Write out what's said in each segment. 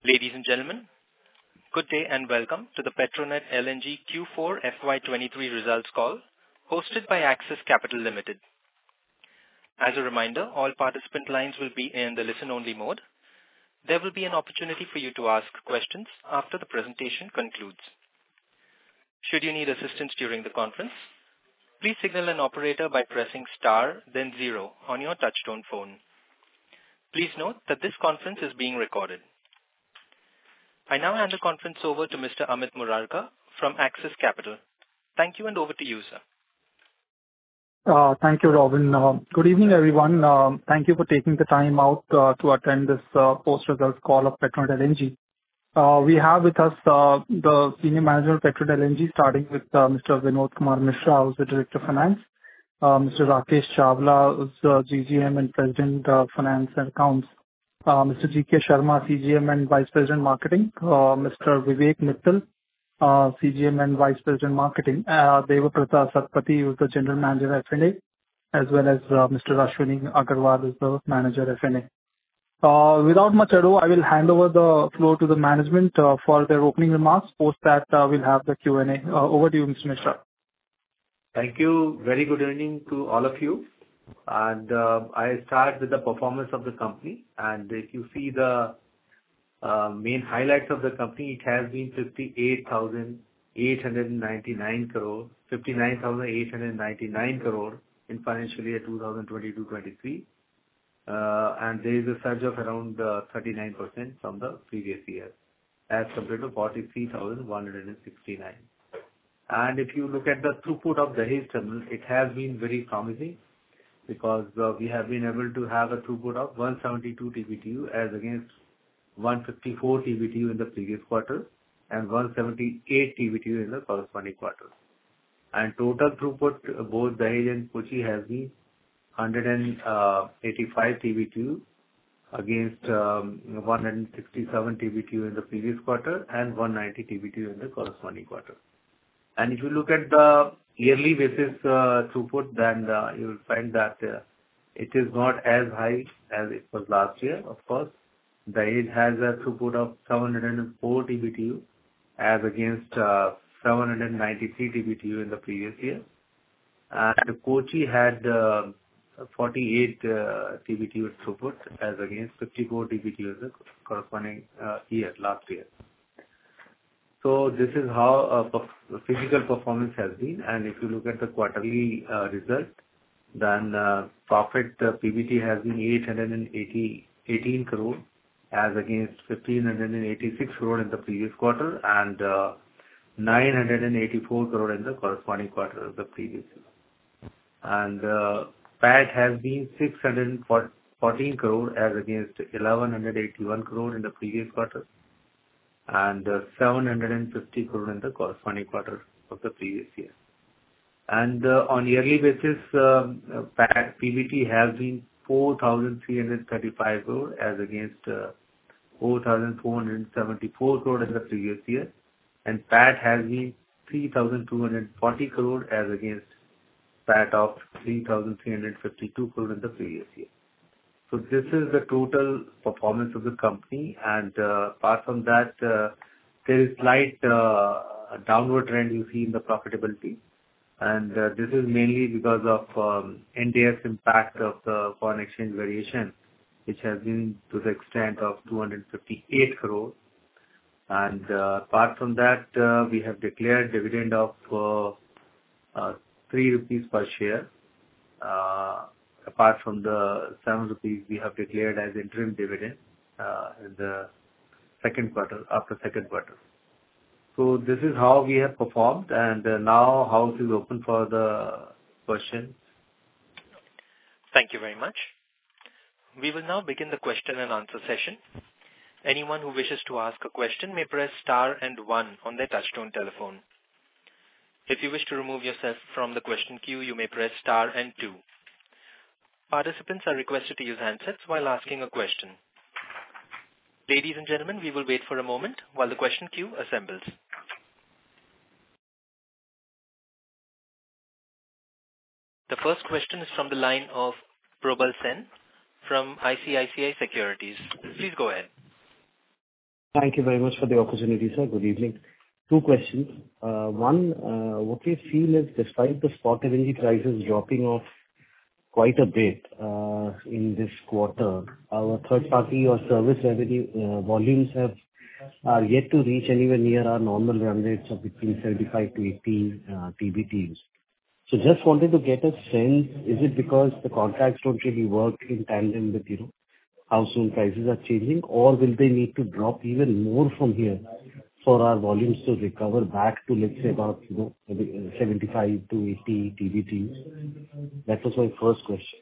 Ladies and gentlemen, good day and welcome to the Petronet LNG Q4 FY23 results call hosted by Axis Capital Limited. As a reminder, all participant lines will be in the listen-only mode. There will be an opportunity for you to ask questions after the presentation concludes. Should you need assistance during the conference, please signal an operator by pressing star then 0 on your touchtone phone. Please note that this conference is being recorded. I now hand the conference over to Mr. Amit Murarka from Axis Capital. Thank you, and over to you, sir. Thank you, Robin. Good evening, everyone. Thank you for taking the time out to attend this post-results call of Petronet LNG. We have with us the senior manager of Petronet LNG, starting with Mr. Vinod Kumar Mishra, who's the Director of Finance, Mr. Rakesh Chawla, who's the GGM and President of Finance and Accounts, Mr. G.K. Sharma, CGM and Vice President Marketing, Mr. Vivek Mittal, CGM and Vice President Marketing, Devaprata Satpathy, who's the General Manager F&A, as well as Mr. Ashwini Agarwal, who's the Manager F&A. Without much ado, I will hand over the floor to the management for their opening remarks. Post that, we'll have the Q&A. Over to you, Mr. Mishra. Thank you. Very good evening to all of you. And I start with the performance of the company. And if you see the main highlights of the company, it has been 58,899 crore, 59,899 crore in financial year 2022-23. And there is a surge of around 39% from the previous year as compared to 43,169. And if you look at the throughput of the Dahej terminal, it has been very promising, because we have been able to have a throughput of 172 TBTU as against 154 TBTU in the previous quarter and 178 TBTU in the corresponding quarter. And total throughput, both Dahej and Kochi, has been 185 TBTU against 167 TBTU in the previous quarter and 190 TBTU in the corresponding quarter. And if you look at the yearly basis throughput, then you will find that it is not as high as it was last year. Of course, Dahej has a throughput of 704 TBTU as against 793 TBTU in the previous year. And Kochi had 48 TBTU throughput as against 54 TBTU in the corresponding year, last year. So this is how physical performance has been. And if you look at the quarterly result, then profit PBT has been 818 crore as against 1,586 crore in the previous quarter and 984 crore in the corresponding quarter of the previous year. And PAT has been 614 crore as against 1,181 crore in the previous quarter and 750 crore in the corresponding quarter of the previous year. And on yearly basis, PAT PBT has been 4,335 crore as against 4,474 crore in the previous year, and PAT has been 3,240 crore as against PAT of 3,352 crore in the previous year. So this is the total performance of the company, and apart from that, there is slight downward trend you see in the profitability, and this is mainly because of NDS impact of the foreign exchange variation, which has been to the extent of 258 crore. And apart from that, we have declared dividend of 3 rupees per share. Apart from the 7 rupees we have declared as interim dividend in the second quarter, after second quarter. So this is how we have performed, and now house is open for the questions. Thank you very much. We will now begin the question and answer session. Anyone who wishes to ask a question may press star and 1 on their touchtone telephone. If you wish to remove yourself from the question queue, you may press star and 2. Participants are requested to use handsets while asking a question. Ladies and gentlemen, we will wait for a moment while the question queue assembles. The first question is from the line of Probal Sen from ICICI Securities. Please go ahead. Thank you very much for the opportunity, sir. Good evening. Two questions. One, what we feel is despite the spot LNG prices dropping off quite a bit in this quarter, our third party or service revenue volumes are yet to reach anywhere near our normal run rates of between 75 to 80 TBTUs. So just wanted to get a sense, is it because the contracts don't really work in tandem with, how soon prices are changing, or will they need to drop even more from here for our volumes to recover back to, let's say, about, maybe 75 to 80 TBTUs? That was my first question.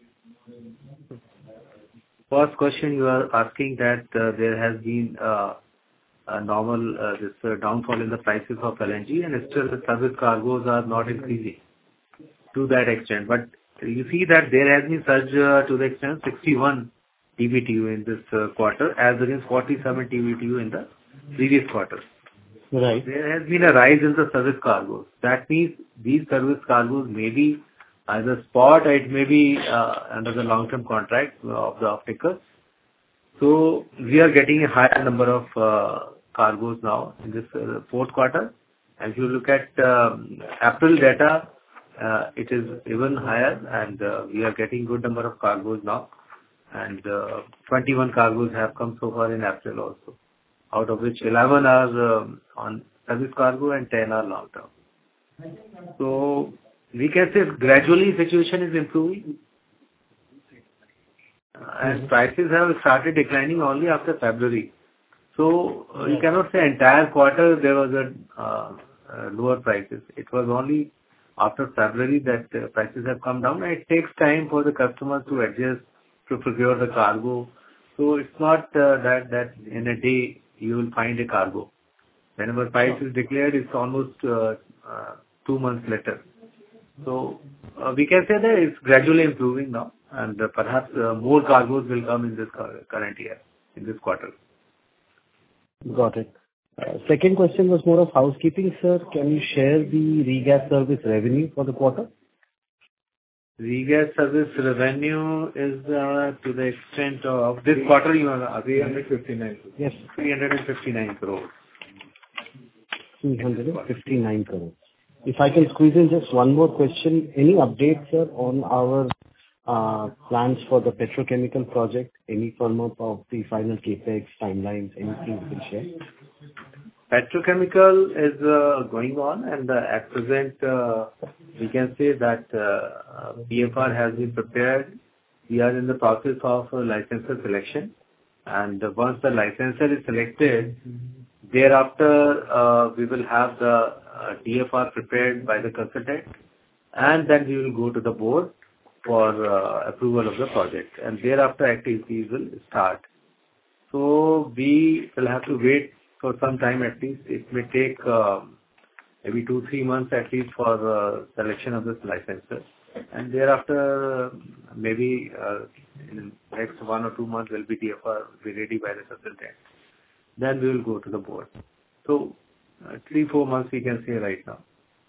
First question, you are asking that there has been a normal this downfall in the prices of LNG, and still the service cargoes are not increasing to that extent. But you see that there has been surge to the extent 61 TBTU in this quarter, as against 47 TBTU in the previous quarter. Right. There has been a rise in the service cargoes. That means these service cargoes may be either spot or it may be under the long-term contract of the off-takers. So we are getting a higher number of cargoes now in this fourth quarter. And if you look at April data, it is even higher, and we are getting good number of cargoes now. And 21 cargoes have come so far in April also, out of which 11 are on service cargo and 10 are long term. So we can say gradually situation is improving, and prices have started declining only after February. So you cannot say entire quarter there was a lower prices. It was only after February that prices have come down, and it takes time for the customers to adjust to procure the cargo. So it's not that in a day you will find a cargo. Whenever price is declared, it's almost 2 months later. So we can say that it's gradually improving now, and perhaps more cargoes will come in this current year, in this quarter. Got it. Second question was more of housekeeping, sir. Can you share the regas service revenue for the quarter? Regas service revenue is to the extent of this quarter, you are 359. Yes. 359 crores. 359 crores. If I can squeeze in just one more question. Any updates, sir, on our plans for the petrochemical project? Any firm up of the final CapEx timelines? Anything you can share? Petrochemical is going on, and at present we can say that PFR has been prepared. We are in the process of licensor selection, and once the licensor is selected, thereafter we will have the DFR prepared by the consultant, and then we will go to the board for approval of the project, and thereafter activities will start. So we will have to wait for some time at least. It may take maybe 2-3 months at least for selection of this licensor, and thereafter maybe in the next 1 or 2 months will be DFR will be ready by the consultant. Then we will go to the board. So 3-4 months we can say right now.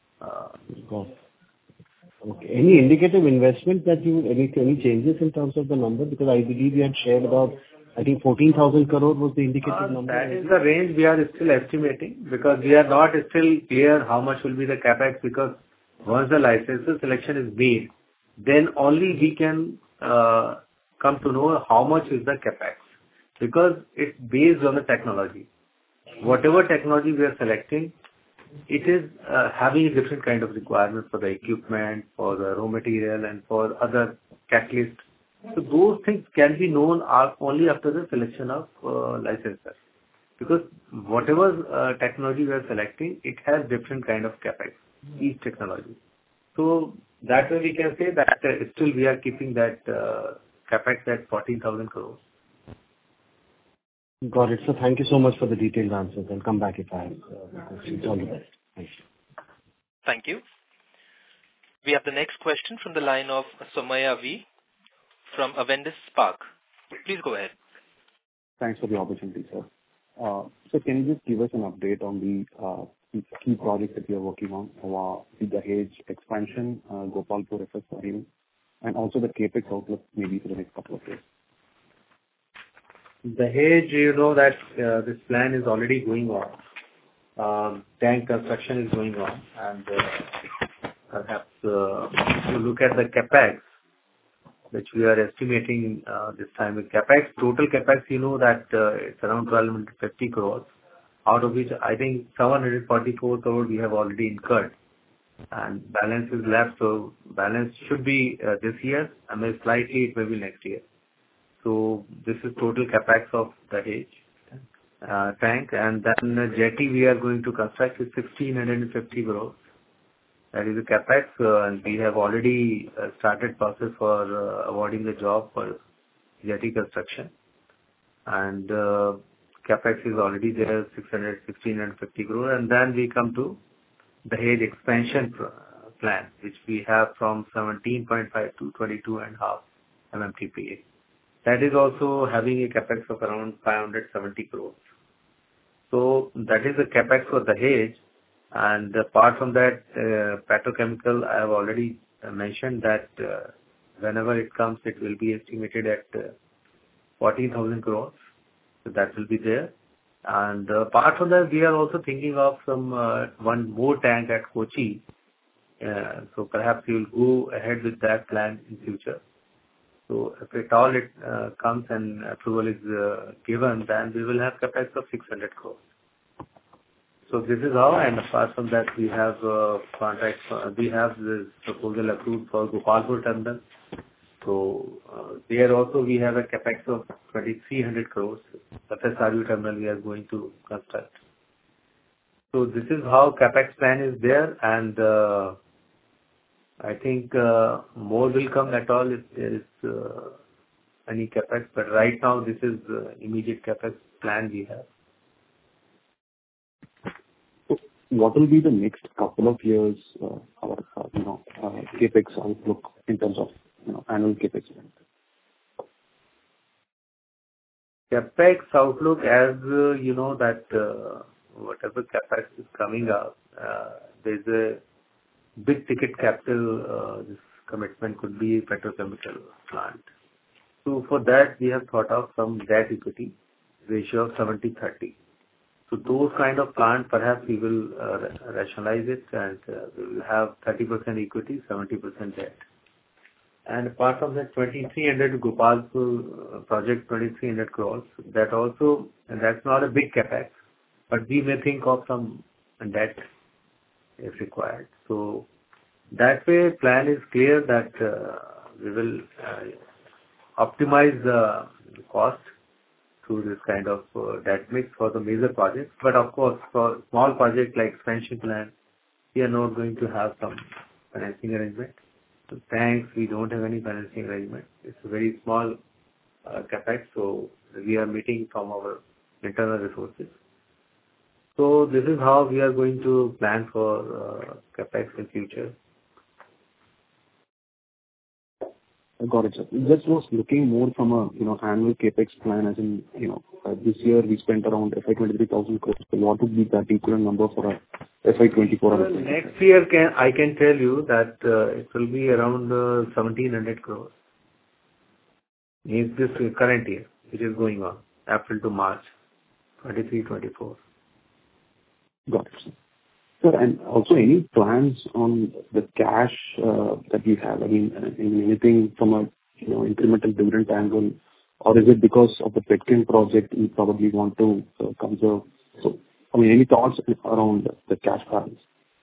Okay. Any indicative investment that any changes in terms of the number? Because I believe you had shared about, I think 14,000 crore was the indicative number. That is the range we are still estimating, because we are not still clear how much will be the capex, because once the licensor selection is made, then only we can come to know how much is the capex, because it's based on the technology. Whatever technology we are selecting, it is having a different kind of requirement for the equipment, for the raw material, and for other catalysts. So those things can be known only after the selection of licensor, because whatever technology we are selecting, it has different kind of capex, each technology. So that way we can say that still we are keeping that capex at 14,000 crores. Got it. So thank you so much for the detailed answers. I'll come back if I have questions. All the best. Thank you. Thank you. We have the next question from the line of Somaya V. from Avendus Spark. Please go ahead. Thanks for the opportunity, sir. So can you just give us an update on the key projects that you are working on, the Dahej expansion, Gopalpur FSRU, and also the CapEx outlook maybe for the next couple of years? Dahej, you know that this plan is already going on. Tank construction is going on, and perhaps if you look at the capex, which we are estimating this time with capex, total capex, you know that it's around 1,250 crores, out of which I think 744 crores we have already incurred, and balance is left. So balance should be this year, and maybe slightly it may be next year. So this is total capex of Dahej tank, and then jetty we are going to construct is 1,650 crores. That is the capex, and we have already started process for awarding the job for jetty construction. And capex is already there, 1,650 crore. And then we come to the Dahej expansion plan, which we have from 17.5 to 22.5 MMTPA. That is also having a capex of around 570 crores. So that is the capex for the Dahej. And apart from that, petrochemical, I have already mentioned that whenever it comes, it will be estimated at 14,000 crores. So that will be there. And apart from that, we are also thinking of some one more tank at Kochi. So perhaps we will go ahead with that plan in future. So if at all it comes and approval is given, then we will have capex of 600 crores. So this is how, and apart from that, we have contracts. We have this proposal approved for Gopalpur terminal. So there also we have a capex of 2,300 crores. The FSRU terminal we are going to construct. So this is how capex plan is there, and I think more will come at all if there is any capex. But right now, this is the immediate capex plan we have. What will be the next couple of years, capex outlook in terms of annual capex? Capex outlook, as you know that whatever capex is coming up, there's a big ticket capital. This commitment could be a petrochemical plant. So for that, we have thought of some debt equity ratio of 70-30. So those kind of plant, perhaps we will rationalize it, and we will have 30% equity, 70% debt. And apart from that, 2,300 Gopalpur project, 2,300 crores. That also, and that's not a big capex, but we may think of some debt if required. So that way, plan is clear that we will optimize the cost through this kind of debt mix for the major projects. But of course, for small projects like expansion plan, we are not going to have some financing arrangement. So thanks, we don't have any financing arrangement. It's a very small capex, so we are meeting from our internal resources. So this is how we are going to plan for capex in future. I got it, sir. Just was looking more from a annual capex plan, as in this year we spent around FY 23,000 crores. So what would be that equivalent number for FY 24? Well, next year I can tell you that it will be around 1,700 crores. Means this current year, which is going on April to March 23-24. Got it, sir. Sir, and also any plans on the cash that you have? I mean, anything from a incremental dividend angle, or is it because of the Petchem project you probably want to conserve? So, I mean, any thoughts around the cash balance?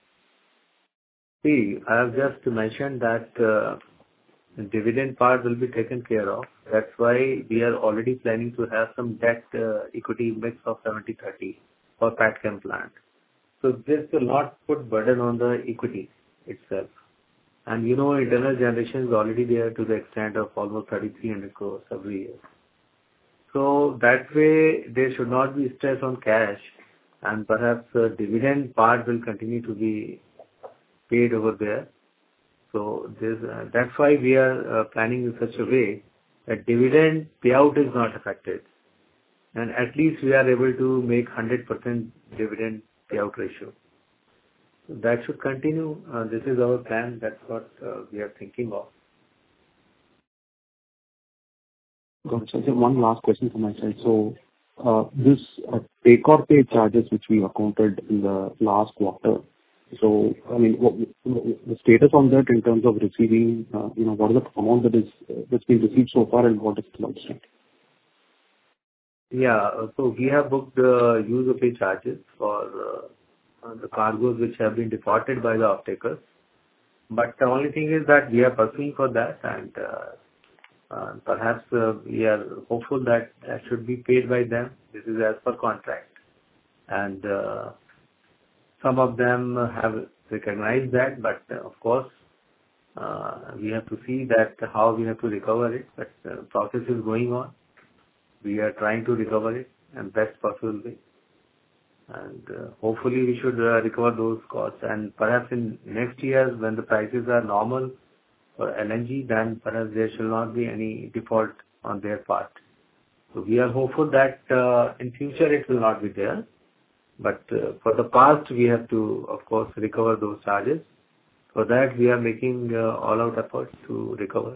See, I have just mentioned that the dividend part will be taken care of. That's why we are already planning to have some debt equity mix of 70-30 for Petchem plant. So this will not put burden on the equity itself. And internal generation is already there to the extent of almost 3,300 crores every year. So that way there should not be stress on cash, and perhaps the dividend part will continue to be paid over there. So that's why we are planning in such a way that dividend payout is not affected. And at least we are able to make 100% dividend payout ratio. So that should continue. This is our plan. That's what we are thinking of. Got it. So just one last question from my side. So, this take or pay charges which we accounted in the last quarter. So, I mean, what the status on that in terms of receiving, what is the amount that's been received so far and what is still outstanding? Yeah. So we have booked the use or pay charges for the cargoes which have been defaulted by the off-takers. But the only thing is that we are pursuing for that, and perhaps we are hopeful that that should be paid by them. This is as per contract. And some of them have recognized that, but of course, we have to see that how we have to recover it. But the process is going on. We are trying to recover it in best possible way. And hopefully we should recover those costs. And perhaps in next year, when the prices are normal for LNG, then perhaps there shall not be any default on their part. So we are hopeful that in future it will not be there. But for the past, we have to, of course, recover those charges. For that, we are making all-out efforts to recover.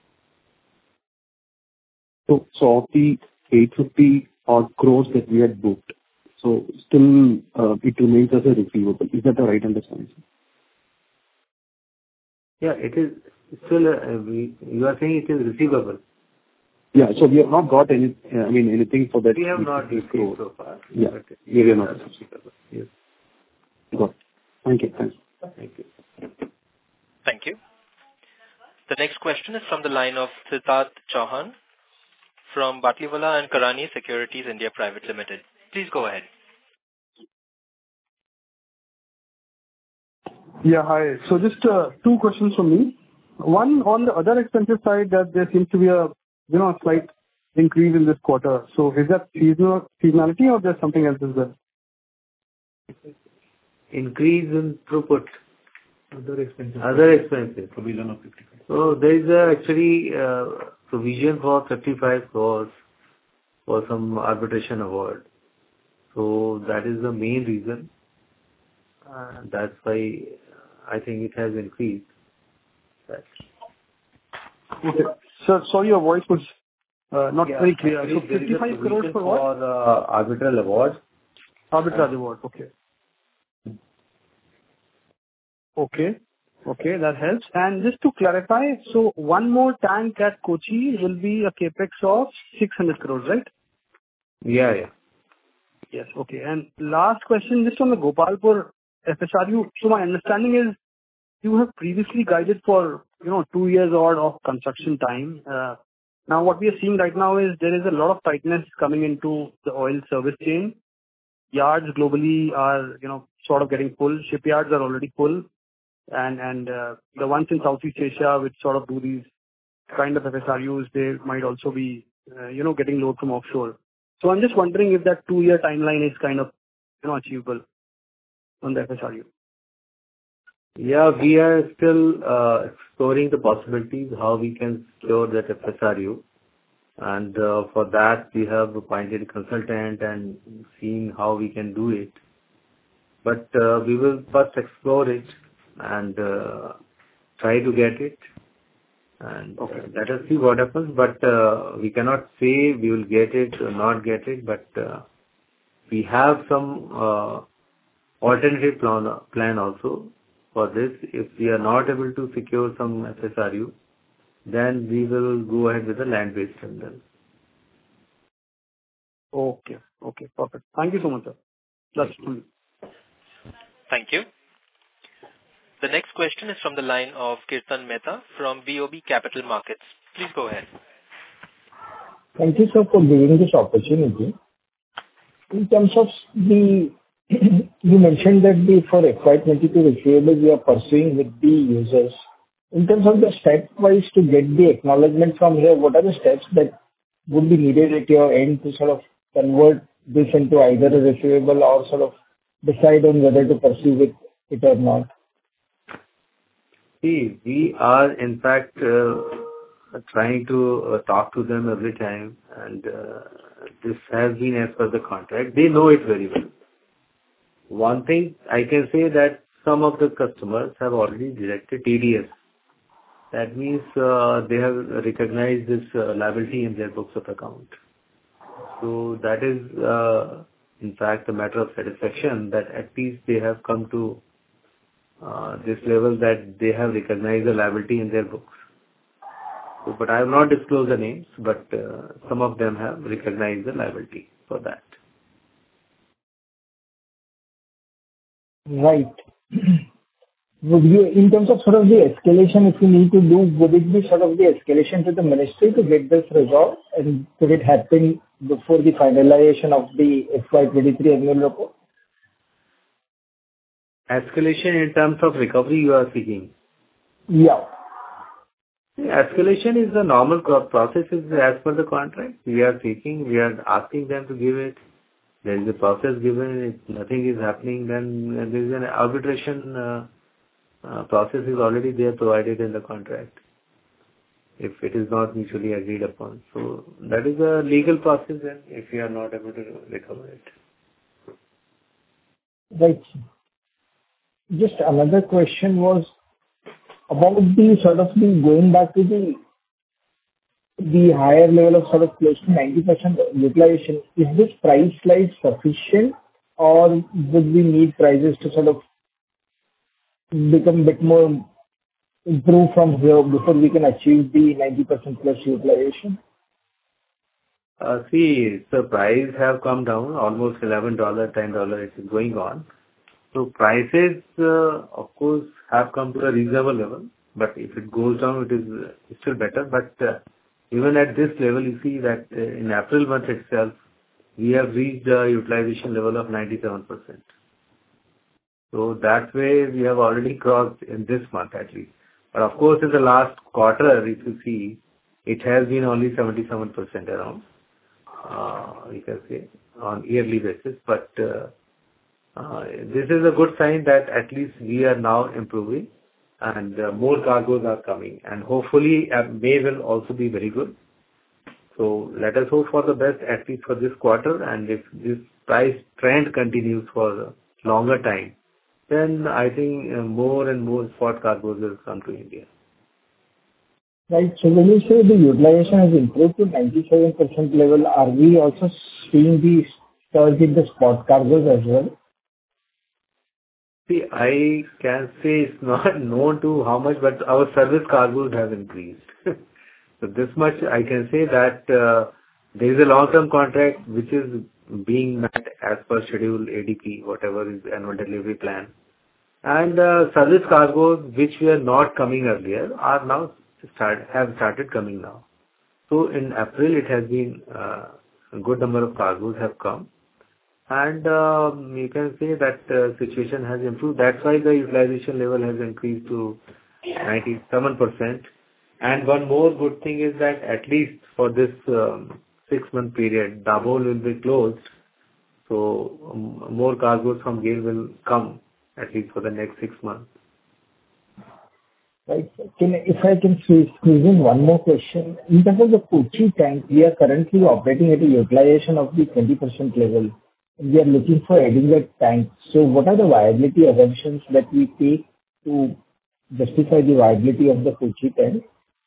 So of the 850 odd crores that we had booked, so still it remains as a receivable. Is that the right understanding? Yeah, it is still, you are saying it is receivable. Yeah, so we have not got anything for that. We have not received so far. Yeah, we have not received. Yes. Got it. Thank you. Thanks. Thank you. Thank you. The next question is from the line of Siddharth Chauhan from Batlivala and Karani Securities India Private Limited. Please go ahead. Yeah, hi. So just two questions from me. One, on the other expensive side, that there seems to be a slight increase in this quarter. So is that seasonality or there's something else as well? Increase in throughput. Other expenses. Other expenses. Provision of 55. So there is actually provision for 55 crores for some arbitration award. So that is the main reason. That's why I think it has increased. Okay. Sir, sorry, your voice was not very clear. So 55 crores for what? For arbitral award. Arbitral award, okay. Okay, that helps. And just to clarify, so one more tank at Kochi will be a capex of 600 crores, right? Yeah. Yes, okay. And last question, just on the Gopalpur FSRU. So my understanding is you have previously guided for 2 years odd of construction time. Now what we are seeing right now is there is a lot of tightness coming into the oil service chain. Yards globally are sort of getting full. Shipyards are already full. And the ones in Southeast Asia which sort of do these kind of FSRUs, they might also be getting load from offshore. So I'm just wondering if that 2-year timeline is kind of achievable on the FSRU. Yeah, we are still exploring the possibilities how we can secure that FSRU. And for that, we have appointed a consultant and seeing how we can do it. But we will first explore it and try to get it. And let us see what happens. But we cannot say we will get it or not get it. But we have some alternative plan also for this. If we are not able to secure some FSRU, then we will go ahead with the land-based terminal. Okay, perfect. Thank you so much, sir. That's true. Thank you. The next question is from the line of Kirtan Mehta from BOB Capital Markets. Please go ahead. Thank you, sir, for giving this opportunity. In terms of you mentioned that for FY22 receivables we are pursuing with the users. In terms of the step-wise to get the acknowledgement from here, what are the steps that would be needed at your end to sort of convert this into either a receivable or sort of decide on whether to pursue with it or not? See, we are in fact trying to talk to them every time, and this has been as per the contract. They know it very well. One thing I can say that some of the customers have already directed TDS That means they have recognized this liability in their books of account. So that is, in fact, a matter of satisfaction that at least they have come to this level that they have recognized the liability in their books. So, but I have not disclosed the names, but some of them have recognized the liability for that. Right. Would you, in terms of sort of the escalation, if you need to do, would it be sort of the escalation to the ministry to get this resolved, and could it happen before the finalization of the FY23 annual report? Escalation in terms of recovery you are seeking? Yeah. Escalation is the normal process is as per the contract. We are asking them to give it. There is a process given. If nothing is happening, then there is an arbitration process is already there provided in the contract. If it is not mutually agreed upon. So that is a legal process and if you are not able to recover it. Right. Just another question was about the sort of the going back to the higher level of sort of close to 90% utilization. Is this price slide sufficient, or would we need prices to sort of become a bit more improved from here before we can achieve the 90% plus utilization? See, the price have come down almost $11, $10. It is going on. So prices, of course, have come to a reasonable level. But if it goes down, it is still better. But even at this level, you see that in April month itself, we have reached a utilization level of 97%. So that way, we have already crossed in this month at least. But of course, in the last quarter, if you see, it has been only 77% around, you can say, on yearly basis. But this is a good sign that at least we are now improving and more cargoes are coming. And hopefully, May will also be very good. So let us hope for the best, at least for this quarter. And if this price trend continues for a longer time, then I think more and more spot cargoes will come to India. Right. So when you say the utilization has improved to 97% level, are we also seeing the surge in the spot cargoes as well? See, I can say it's not known to how much, but our service cargoes have increased. So this much I can say that there is a long-term contract which is being met as per schedule ADP, whatever is annual delivery plan. And service cargoes which were not coming earlier are now have started coming now. So in April it has been a good number of cargoes have come. And you can say that situation has improved. That's why the utilization level has increased to 97%. And one more good thing is that at least for this 6-month period, Dabhol will be closed. So more cargoes from GAIL will come at least for the next 6 months. Right. If I can squeeze in one more question. In terms of the Kochi tank, we are currently operating at a utilization of the 20% level. We are looking for adding that tank. So what are the viability assumptions that we take to justify the viability of the Kochi tank?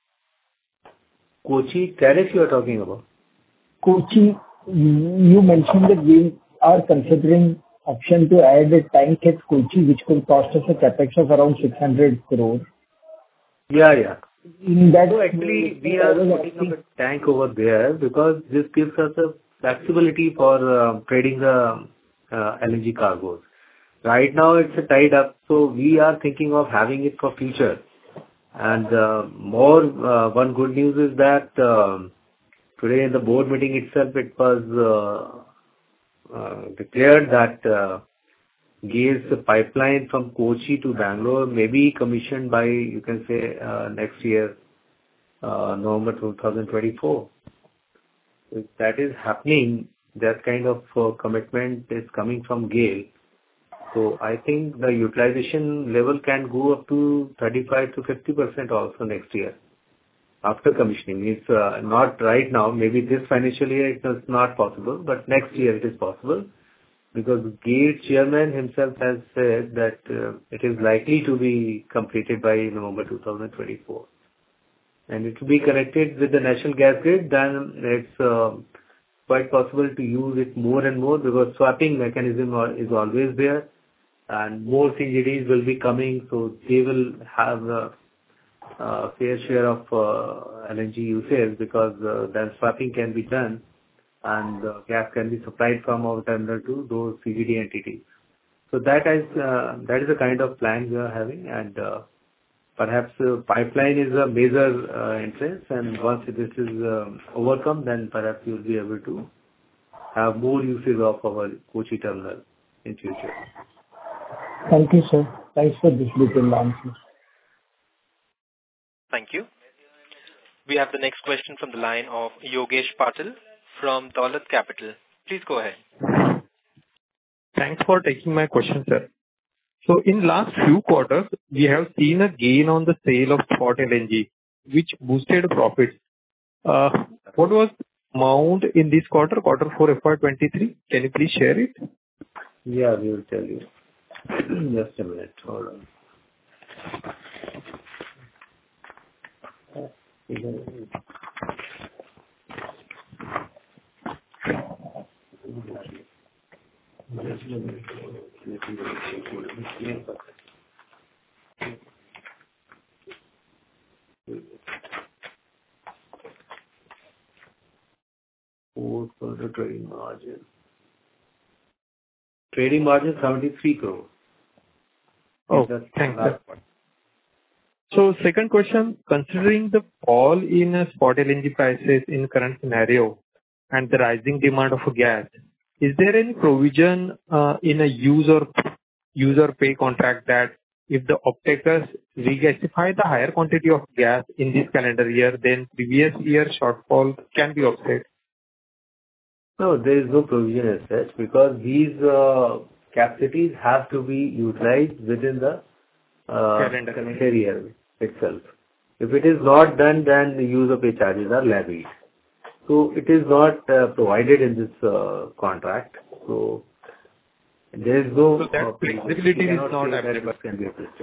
Kochi tariff you are talking about? Kochi, you mentioned that we are considering option to add a tank at Kochi, which could cost us a capex of around 600 crore. Yeah. In that, so actually, we are putting up a tank over there because this gives us a flexibility for trading the LNG cargoes. Right now, it's tied up, so we are thinking of having it for future. And one good news is that today in the board meeting itself, it was declared that GAIL's pipeline from Kochi to Bangalore may be commissioned by, you can say, next year, November 2024. If that is happening, that kind of commitment is coming from GAIL. So I think the utilization level can go up to 35 to 50% also next year after commissioning. It's not right now. Maybe this financial year it is not possible, but next year it is possible. Because GAIL chairman himself has said that it is likely to be completed by November 2024. and it will be connected with the national gas grid, then it's quite possible to use it more and more because swapping mechanism is always there, and more CGDs will be coming, so they will have a fair share of LNG usage because then swapping can be done and gas can be supplied from our terminal to those CGD entities. So that is the kind of plan we are having, and perhaps pipeline is a major interest, and once this is overcome, then perhaps we will be able to have more usage of our Kochi terminal in future. Thank you, sir. Thanks for this detailed answer. Thank you. We have the next question from the line of Yogesh Patil from Dolat Capital. Please go ahead. Thanks for taking my question, sir. So in last few quarters, we have seen a gain on the sale of spot LNG, which boosted profits. What was amount in this quarter 4 FY23? Can you please share it? Yeah, we will tell you. Just a minute. Hold on. For the trading margin. Trading margin 73 crore. Oh, thanks, sir. So second question, considering the fall in spot LNG prices in current scenario and the rising demand of gas, is there any provision in a user pay contract that if the off-takers regasify the higher quantity of gas in this calendar year, then previous year shortfall can be offset? No, there is no provision as such because these capacities have to be utilized within the calendar year itself. If it is not done, then the user pay charges are levied. So it is not provided in this contract. So there is no flexibility is not available. Can be adjusted.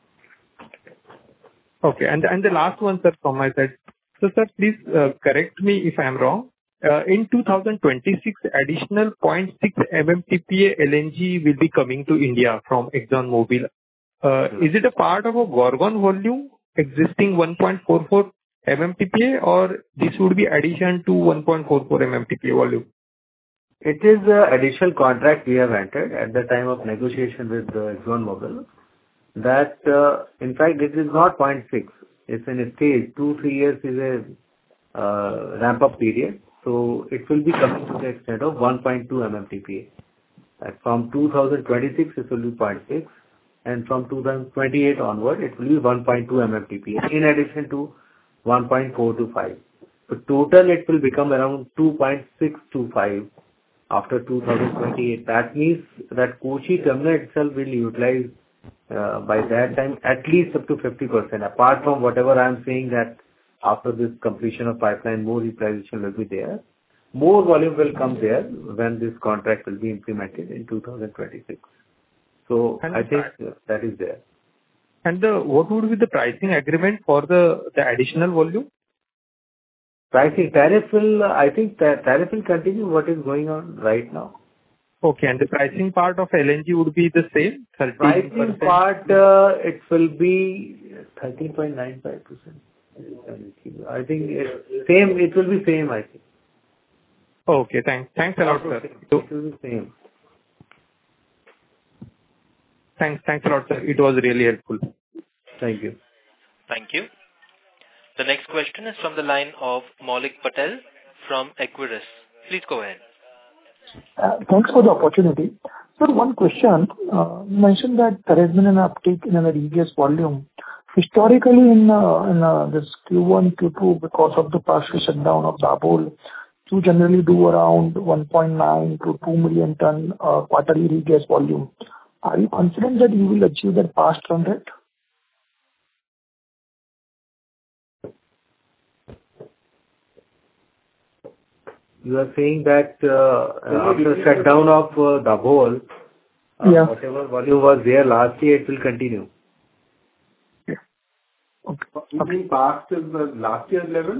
Okay, and the last one, sir, from my side. So, sir, please correct me if I am wrong. In 2026, additional 0.6 MMTPA LNG will be coming to India from ExxonMobil. Is it a part of a Gorgon volume existing 1.44 MMTPA or this would be addition to 1.44 MMTPA volume? It is an additional contract we have entered at the time of negotiation with ExxonMobil. That in fact it is not 0.6. It's in a stage. 2-3 years is a ramp-up period. So it will be coming to the extent of 1.2 MMTPA. From 2026 it will be 0.6, and from 2028 onward it will be 1.2 MMTPA in addition to 1.425. So total it will become around 2.625 after 2028. That means that Kochi terminal itself will utilize by that time at least up to 50%. Apart from whatever I am saying that after this completion of pipeline, more utilization will be there. More volume will come there when this contract will be implemented in 2026. So I think that is there. And what would be the pricing agreement for the additional volume? Pricing tariff will, I think tariff will continue what is going on right now. Okay, and the pricing part of LNG would be the same? 13%? Pricing part, it will be 13.95%. I think it will be same, I think. Okay, thanks a lot, sir. It will be same. Thanks a lot, sir. It was really helpful. Thank you. Thank you. The next question is from the line of Maulik Patel from Equirus. Please go ahead. Thanks for the opportunity. Sir, one question. You mentioned that there has been an uptick in the regas volume. Historically, in this Q1, Q2, because of the partial shutdown of Dabhol, you generally do around 1.9 to 2 million ton quarterly regas volume. Are you confident that you will achieve that past run rate? You are saying that after shutdown of Dabhol, whatever volume was there last year, it will continue. Yeah. You mean past is the last year's level?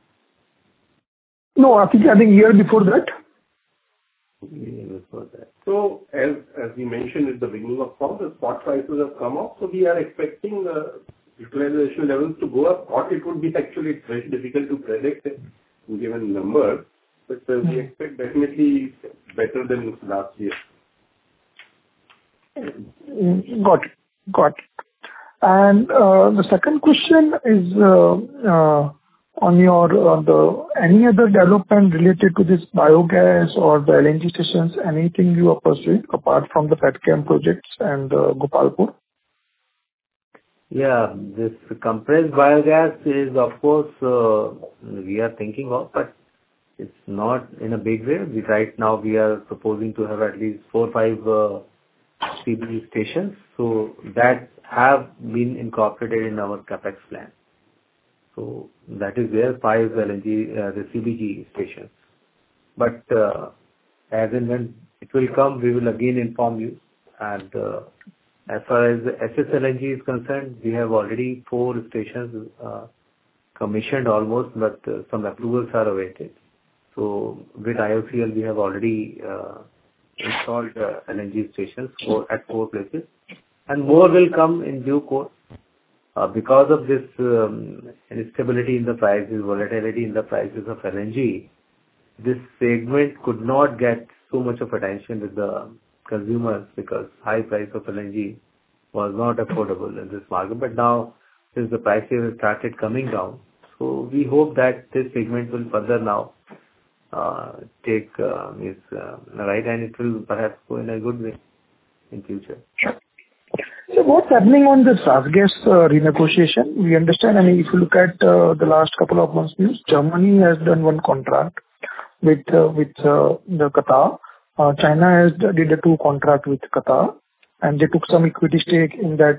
No, I think year before that. Year before that. So as we mentioned at the beginning of call, the spot prices have come up, so we are expecting the utilization levels to go up. What it would be, actually, it's very difficult to predict given numbers, but we expect definitely better than last year. Got it. And the second question is on any other development related to this biogas or the LNG stations, anything you are pursuing apart from the petchem projects and Gopalpur? Yeah, this compressed biogas is, of course, we are thinking of, but it's not in a big way. Right now, we are proposing to have at least 4 or 5 CBG stations, so that have been incorporated in our capex plan. So that is where 5 LNG, the CBG stations. But as and when it will come, we will again inform you. And as far as SSLNG is concerned, we have already 4 stations commissioned almost, but some approvals are awaited. So with IOCL, we have already installed LNG stations at 4 places. And more will come in due course. Because of this instability in the prices, volatility in the prices of LNG, this segment could not get so much of attention with the consumers because high price of LNG was not affordable in this market. But now, since the prices have started coming down, so we hope that this segment will further now take its right, and it will perhaps go in a good way in future. Sure. So what's happening on the gas renegotiation? We understand, if you look at the last couple of months news, Germany has done one contract with the Qatar. China has did a 2 contract with Qatar, and they took some equity stake in that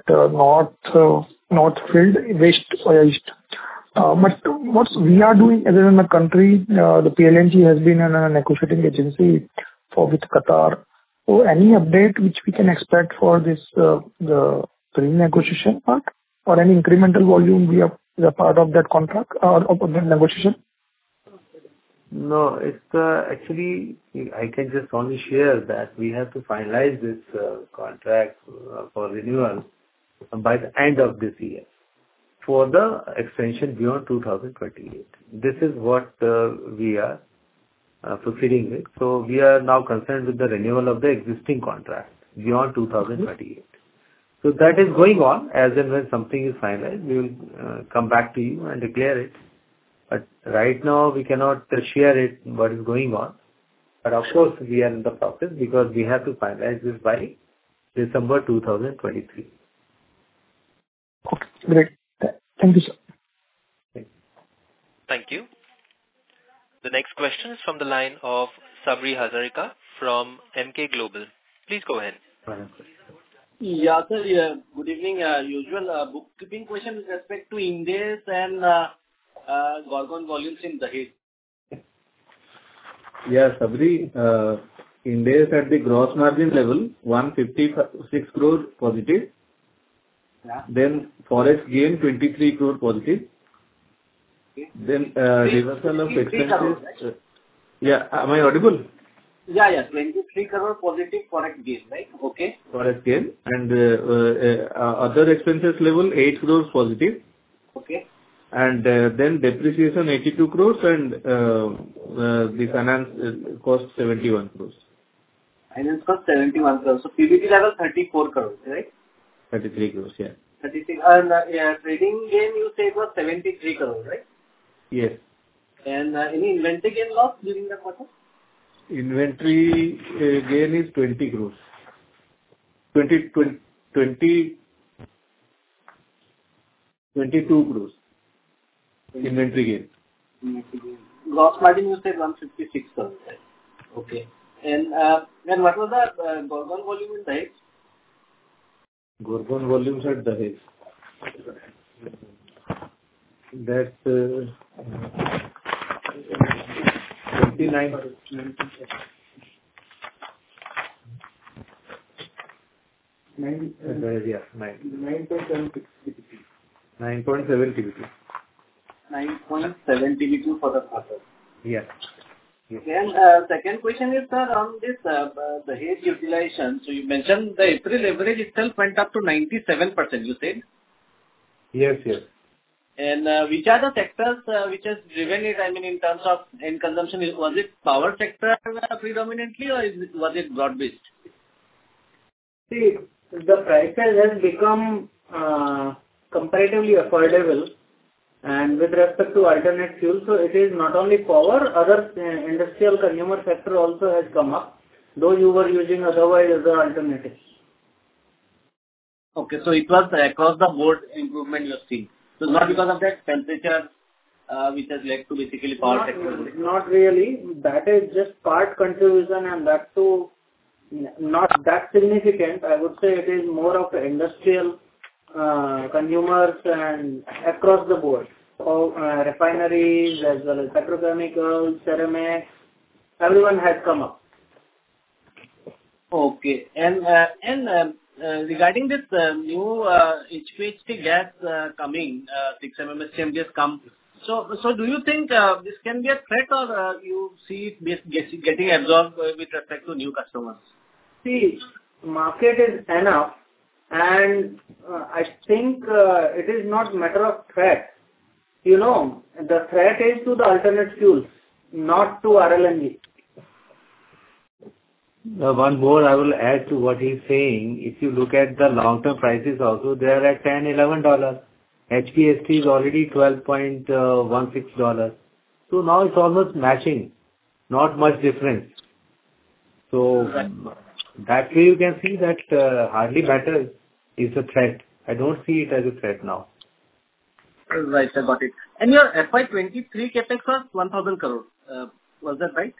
north field, west or east. But what we are doing as in a country, the PLNG has been a negotiating agency with Qatar. So any update which we can expect for this the renegotiation part, or any incremental volume we are part of that contract or of the negotiation? No, it's actually, I can just only share that we have to finalize this contract for renewal by the end of this year for the extension beyond 2028. This is what we are proceeding with. So we are now concerned with the renewal of the existing contract beyond 2028. So that is going on. As and when something is finalized, we will come back to you and declare it. But right now, we cannot share it, what is going on. But of course, we are in the process because we have to finalize this by December 2023. Okay, great. Thank you, sir. Thank you. The next question is from the line of Sabri Hazarika from Emkay Global. Please go ahead. Yeah, sir. Yeah. Good evening. Usual bookkeeping question with respect to Ind AS and Gorgon volumes in Dahej. Yeah, Sabri, Ind AS at the gross margin level, 156 crore positive. Yeah. Then forex gain, 23 crore positive. Okay. Then reversal of expenses. Yeah, am I audible? Yeah, 23 crore positive forex gain, right? Okay. Forex gain. And other expenses level, 8 crores positive. Okay. And then depreciation 82 crores and the finance cost 71 crores. Finance cost 71 crores. So PBT level 34 crores, right? 33 crores, yeah. 33. And trading gain you said was 73 crores, right? Yes. And any inventory gain loss during the quarter? Inventory gain is 20 crores. 22 crores. Inventory gain. Gross margin you said 156 crores, right? Okay. And then what was the Gorgon volume in Dahej? Gorgon volumes at Dahej. That's 29. Yeah, 9.760. 9.7 TBtu. 9.7 TBtu for the quarter. Yes. And second question is, sir, on this the hedge utilization. So you mentioned the April average itself went up to 97%, you said? Yes. And which are the sectors which has driven it, I mean, in terms of end consumption? Was it power sector predominantly, or was it broad-based? See, the prices has become comparatively affordable, and with respect to alternate fuel, so it is not only power, other industrial consumer sector also has come up, though you were using otherwise other alternatives. Okay, so it was across the board improvement you have seen. So not because of that temperature which has led to basically power sector? Not really. That is just part contribution, and that too not that significant. I would say it is more of industrial consumers and across the board. So, refineries as well as petrochemicals, ceramics, everyone has come up. Okay. And regarding this new HPHT gas coming, 6 MMSCMD has come. So do you think this can be a threat, or you see it getting absorbed with respect to new customers? See, market is enough, and I think it is not matter of threat. You know, the threat is to the alternate fuels, not to RLNG. One more I will add to what he's saying. If you look at the long-term prices also, they are at $10, $11. HPHT is already $12.16. So now it's almost matching, not much difference. So that way you can see that hardly matters is a threat. I don't see it as a threat now. Right, I got it. And your FY23 capex was 1,000 crore. Was that right?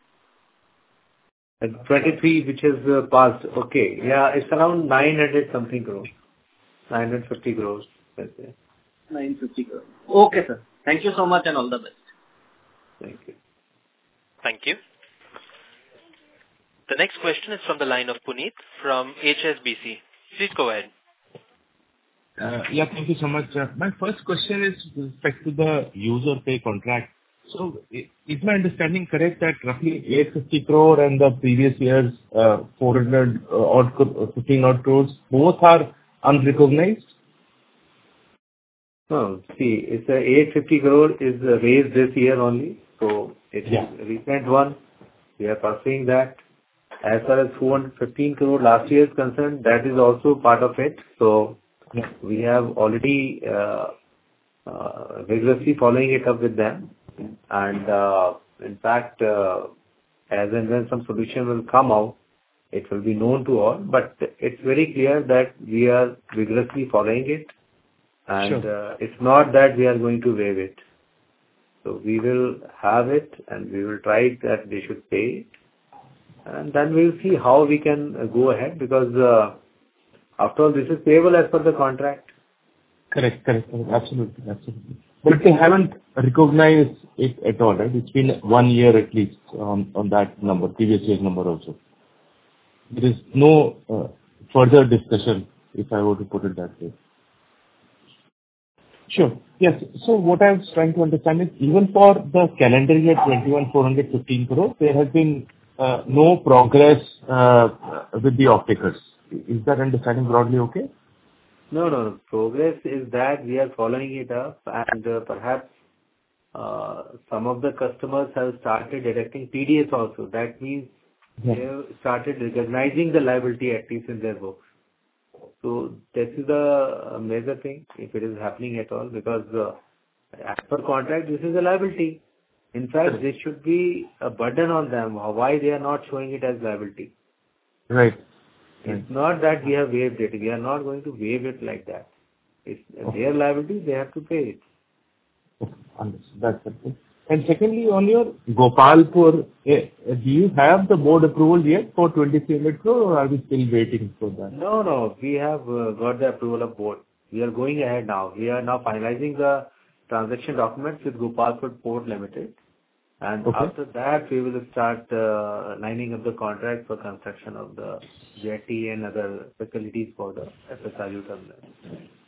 23, which is passed. Okay. Yeah, it's around 900 something crores. 950 crores. 950 crores. Okay, sir. Thank you so much and all the best. Thank you. Thank you. The next question is from the line of Puneet from HSBC. Please go ahead. Yeah, thank you so much. My first question is with respect to the user pay contract. So is my understanding correct that roughly 850 crore and the previous year's 15 odd crores, both are unrecognized? No, see, it's 850 crore is raised this year only. So it's a recent one. We are pursuing that. As far as 415 crore last year is concerned, that is also part of it. So we have already vigorously following it up with them. And in fact, as and when some solution will come out, it will be known to all. But it's very clear that we are vigorously following it. And it's not that we are going to waive it. So we will have it and we will try that they should pay it. And then we will see how we can go ahead, because after all, this is payable as per the contract. Correct. Absolutely. But they haven't recognized it at all, right? It's been 1 year at least on that number, previous year's number also. There is no further discussion, if I were to put it that way. Sure. Yes. So what I was trying to understand is, even for the calendar year 21, 415 crore, there has been no progress with the off-takers. Is that understanding broadly okay? No. Progress is that we are following it up, and perhaps some of the customers have started deducting TDS also. That means they have started recognizing the liability at least in their books. So this is the major thing, if it is happening at all, because as per contract, this is a liability. In fact, this should be a burden on them. Why they are not showing it as liability? Right. It's not that we have waived it. We are not going to waive it like that. It's their liability, they have to pay it. Understood. That's it. And secondly, on your Gopalpur, do you have the board approval yet for 2,300 crore, or are we still waiting for that? No. We have got the approval of board. We are going ahead now. We are now finalizing the transaction documents with Gopalpur Port Limited. And after that, we will start lining up the contract for construction of the jetty and other facilities for the FSRU terminal.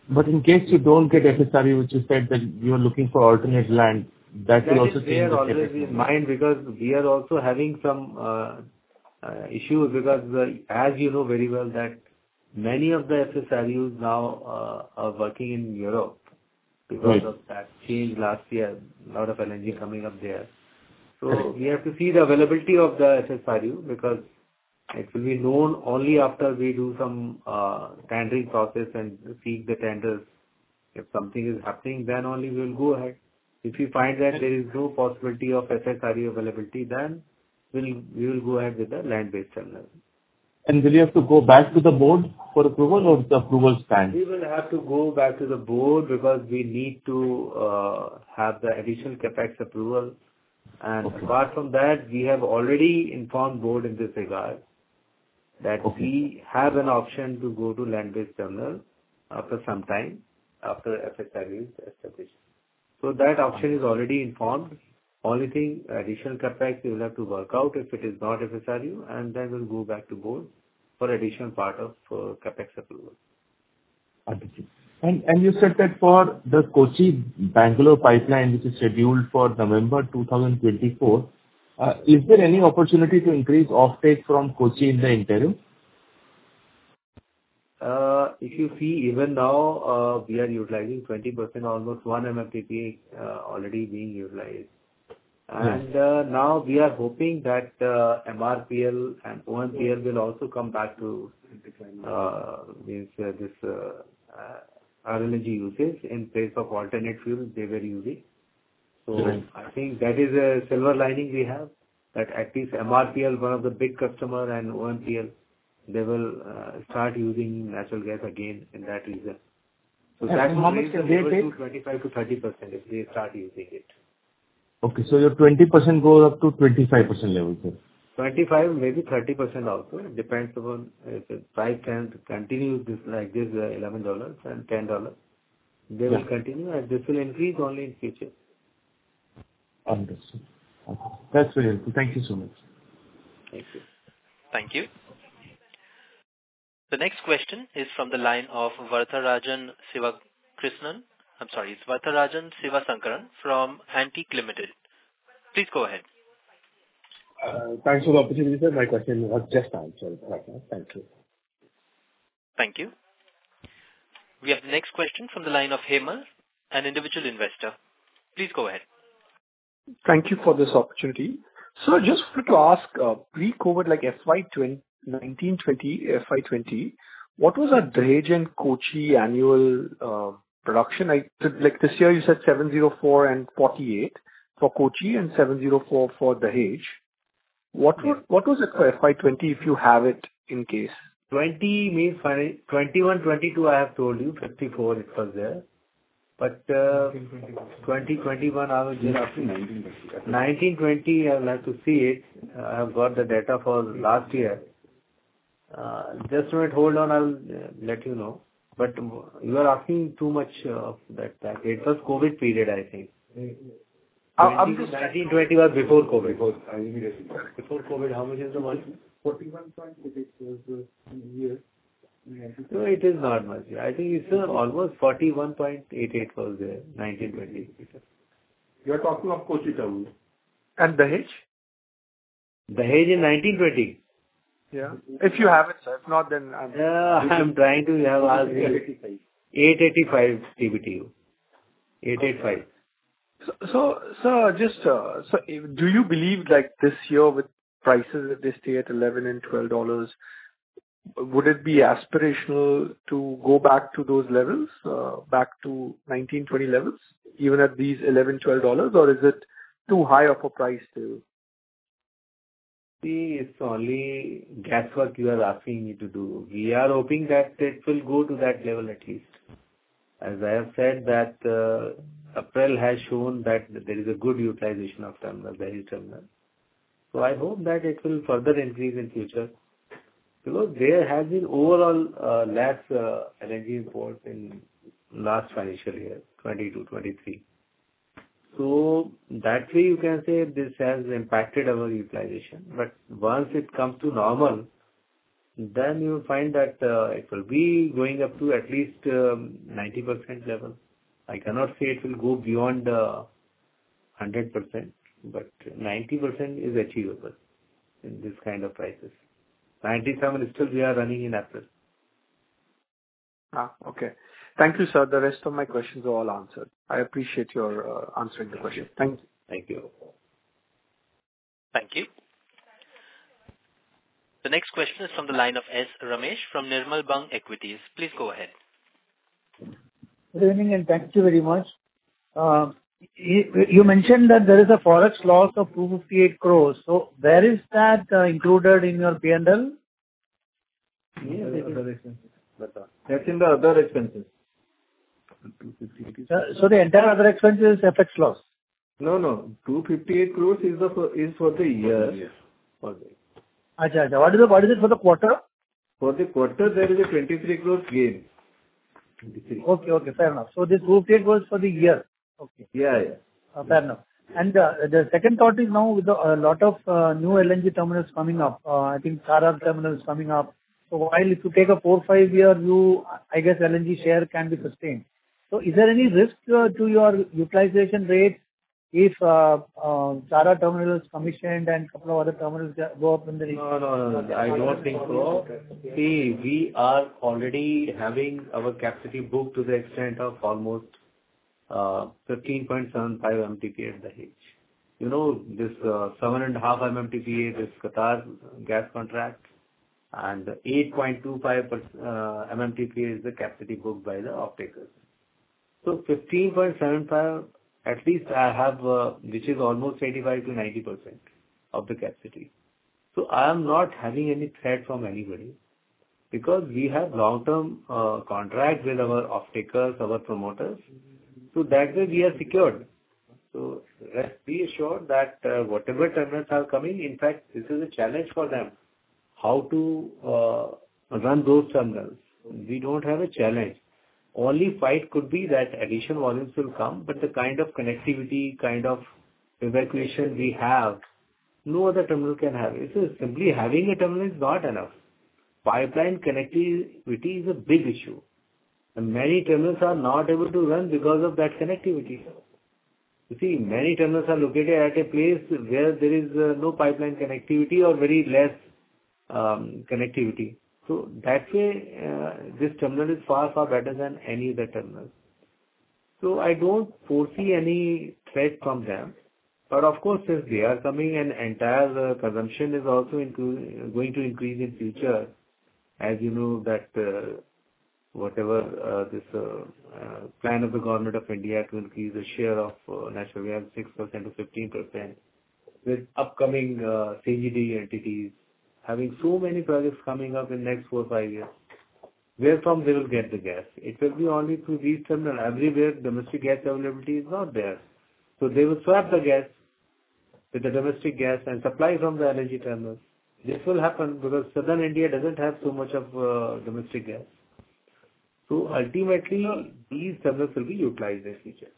But in case you don't get FSRU, which you said that you are looking for alternate land, that will also change the CapEx. That is there always in mind, because we are also having some issues, because as you know very well that many of the FSRUs now are working in Europe because of that change last year, a lot of LNG coming up there. So we have to see the availability of the FSRU, because it will be known only after we do some tendering process and seek the tenders. If something is happening, then only we will go ahead. If we find that there is no possibility of FSRU availability, then we will go ahead with the land-based terminal. And will you have to go back to the board for approval, or the approval stands? We will have to go back to the board, because we need to have the additional capex approval. And apart from that, we have already informed board in this regard that we have an option to go to land-based terminal after some time, after FSRU is established. So that option is already informed. Only thing, additional capex we will have to work out if it is not FSRU, and then we'll go back to board for additional part of capex approval. Understood. And you said that for the Kochi-Bangalore pipeline, which is scheduled for November 2024, is there any opportunity to increase offtake from Kochi in the interim? If you see, even now, we are utilizing 20%, almost 1 MMTPA already being utilized. And now we are hoping that MRPL and OMPL will also come back to this RLNG usage in place of alternate fuels they were using. So I think that is a silver lining we have, that at least MRPL, one of the big customer, and OMPL, they will start using natural gas again in that region. So that will raise the level to 25 to 30% if they start using it. Okay, so your 20% goes up to 25% level, sir. 25, maybe 30% also. It depends upon if the price can continue this like this, $11 and $10. They will continue, and this will increase only in future. Understood. Okay. That's very helpful. Thank you so much. Thank you. Thank you. The next question is from the line of Varatharajan Sivakrishnan. I'm sorry, it's Varatharajan Sivasankaran from Antique Limited. Please go ahead. Thanks for the opportunity, sir. My question was just answered right now. Thank you. Thank you. We have the next question from the line of Hemal, an individual investor. Please go ahead. Thank you for this opportunity. So just wanted to ask, pre-COVID, like FY 1920, FY 20, what was our Dahej and Kochi annual production? Like this year you said 704 and 48 for Kochi and 704 for Dahej. What was it for FY 20 if you have it in case? 20 means 21, 22 I have told you, 54 it was there. But 2021 I was just after 1920 I will have to see it. I have got the data for last year. Just a minute, hold on, I will let you know. But you are asking too much of that. It was COVID period, I think. 1920 was before COVID. Before COVID, how much is the volume? 41.88 was the year. No, it is not much. I think it's almost 41.88 was there, 1920. You are talking of Kochi terminal. And Dahej? Dahej in 1920. Yeah. If you have it, sir. If not, then I'm trying to have asked 885 TBTU. 885. So do you believe like this year with prices if they stay at $11 and $12, would it be aspirational to go back to those levels, back to 1920 levels, even at these $11, $12, or is it too high of a price to? See, it's only guesswork you are asking me to do. We are hoping that it will go to that level at least. As I have said that April has shown that there is a good utilization of terminal, Dahej terminal. So I hope that it will further increase in future. Because there has been overall less LNG imports in last financial year, 22-23. So that way you can say this has impacted our utilization. But once it comes to normal, then you will find that it will be going up to at least 90% level. I cannot say it will go beyond 100%, but 90% is achievable in this kind of prices. 97 still we are running in April. Okay. Thank you, sir. The rest of my questions are all answered. I appreciate your answering the question. Thank you. Thank you. Thank you. The next question is from the line of S. Ramesh from Nirmal Bang Equities. Please go ahead. Good evening and thank you very much. You mentioned that there is a forex loss of 258 crores. So where is that included in your P&L? That's in the other expenses. So the entire other expense is FX loss? No. 258 crores is for the year. Achha. What is it for the quarter? For the quarter, there is a 23 crores gain. Okay, fair enough. So this 258 was for the year. Okay. Yeah. Fair enough. And the second thought is now with a lot of new LNG terminals coming up, I think Chhara terminal is coming up. So while if you take a 4-5 year view, I guess LNG share can be sustained. So is there any risk to your utilization rate if Chhara terminal is commissioned and a couple of other terminals go up in the... No, I don't think so. See, we are already having our capacity booked to the extent of almost 15.75 MTPA at the Dahej. You know, this 7.5 MMTPA, this Qatar gas contract, and 8.25 MMTPA is the capacity booked by the off-takers. So 15.75 at least I have, which is almost 85 to 90% of the capacity. So I am not having any threat from anybody because we have long-term contract with our off-takers, our promoters. So that way we are secured. So rest be assured that whatever terminals are coming, in fact, this is a challenge for them. How to run those terminals. We don't have a challenge. Only fight could be that additional volumes will come, but the kind of connectivity, kind of evacuation we have, no other terminal can have. It's simply having a terminal is not enough. Pipeline connectivity is a big issue. And many terminals are not able to run because of that connectivity. You see, many terminals are located at a place where there is no pipeline connectivity or very less connectivity. So that way, this terminal is far, far better than any other terminal. So I don't foresee any threat from them. But of course, since they are coming and entire consumption is also going to increase in future, as you know that whatever this plan of the government of India to increase the share of natural gas 6% to 15%, with upcoming CGD entities, having so many projects coming up in next 4 or 5 years, where from they will get the gas? It will be only through these terminals. Everywhere domestic gas availability is not there. So they will swap the gas with the domestic gas and supply from the LNG terminals. This will happen because southern India doesn't have so much of domestic gas. So ultimately, these terminals will be utilized in future.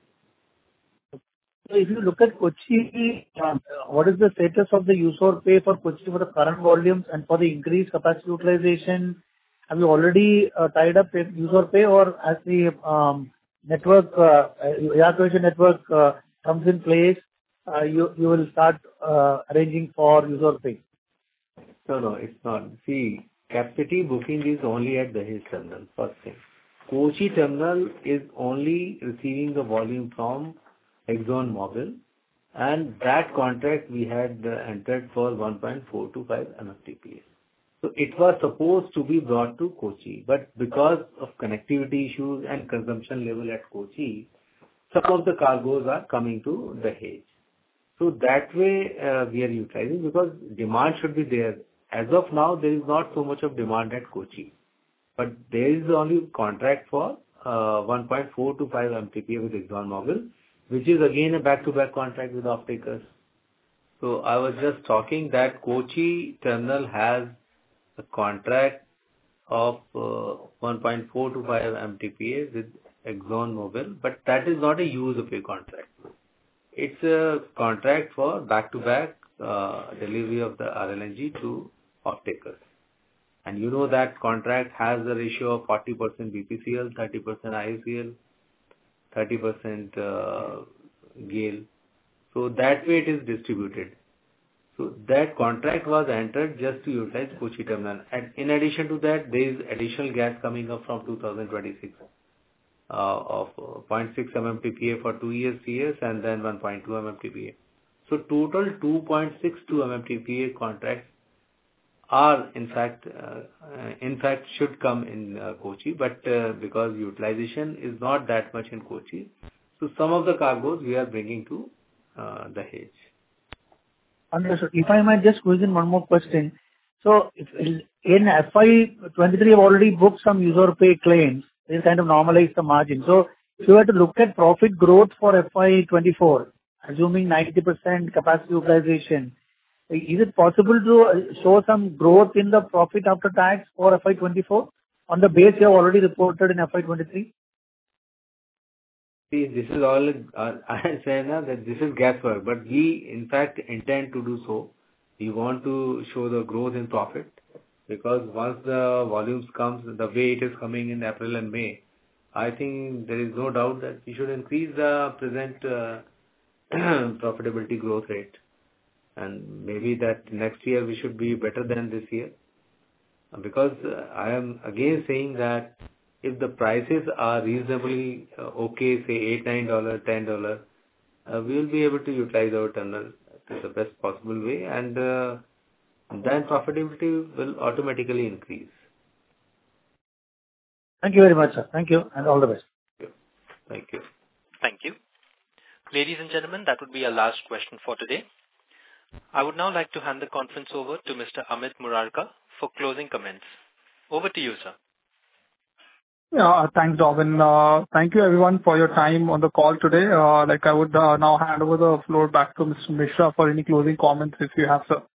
So if you look at Kochi, what is the status of the use or pay for Kochi for the current volumes and for the increased capacity utilization? Have you already tied up use or pay, or as the network, evacuation network comes in place, you will start arranging for use or pay? No, it's not. See, capacity booking is only at the Dahej terminal, first thing. Kochi terminal is only receiving the volume from ExxonMobil, and that contract we had entered for 1.425 MMTPA. So it was supposed to be brought to Kochi, but because of connectivity issues and consumption level at Kochi, some of the cargoes are coming to the Dahej. So that way we are utilizing because demand should be there. As of now, there is not so much of demand at Kochi, but there is only contract for 1.425 MTPA with ExxonMobil, which is again a back-to-back contract with off-takers. So I was just talking that Kochi terminal has a contract of 1.425 MTPA with ExxonMobil, but that is not a use-or-pay contract. It's a contract for back-to-back delivery of the RLNG to off-takers. And you know that contract has a ratio of 40% BPCL, 30% IOCL, 30% GAIL. So that way it is distributed. So that contract was entered just to utilize Kochi terminal. And in addition to that, there is additional gas coming up from 2026 of 0.6 MMTPA for 2 years, 3 years, and then 1.2 MMTPA. So total 2.62 MMTPA contracts are in fact should come in Kochi, but because utilization is not that much in Kochi, so some of the cargoes we are bringing to Dahej. Understood. If I might just squeeze in one more question. So in FY23, you've already booked some user pay claims. This kind of normalize the margin. So if you were to look at profit growth for FY24, assuming 90% capacity utilization, is it possible to show some growth in the profit after tax for FY24 on the base you have already reported in FY23? See, this is all, I say now that this is guesswork, but we in fact intend to do so. We want to show the growth in profit because once the volumes comes, the way it is coming in April and May, I think there is no doubt that we should increase the present profitability growth rate. And maybe that next year we should be better than this year. Because I am again saying that if the prices are reasonably okay, say $8, $9, $10, we will be able to utilize our terminal to the best possible way, and then profitability will automatically increase. Thank you very much, sir. Thank you, and all the best. Thank you. Thank you. Ladies and gentlemen, that would be our last question for today. I would now like to hand the conference over to Mr. Amit Murarka for closing comments. Over to you, sir. Yeah, thanks, Robin. Thank you everyone for your time on the call today. I would now hand over the floor back to Mr. Mishra for any closing comments if you have, sir.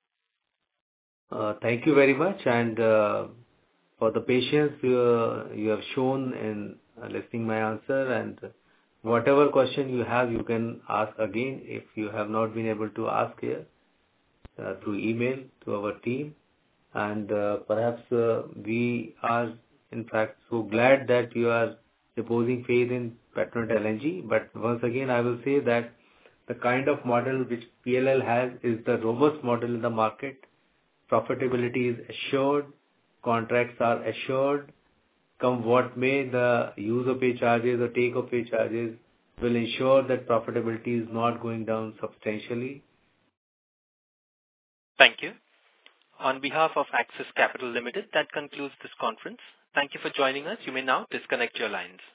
Thank you very much, and for the patience you have shown in listening my answer, and whatever question you have, you can ask again if you have not been able to ask here through email to our team. And perhaps we are in fact so glad that you are reposing faith in Petronet LNG. But once again, I will say that the kind of model which PLL has is the robust model in the market. Profitability is assured, contracts are assured. Come what may, the use of pay charges or take of pay charges will ensure that profitability is not going down substantially. Thank you. On behalf of Axis Capital Limited, that concludes this conference. Thank you for joining us. You may now disconnect your lines.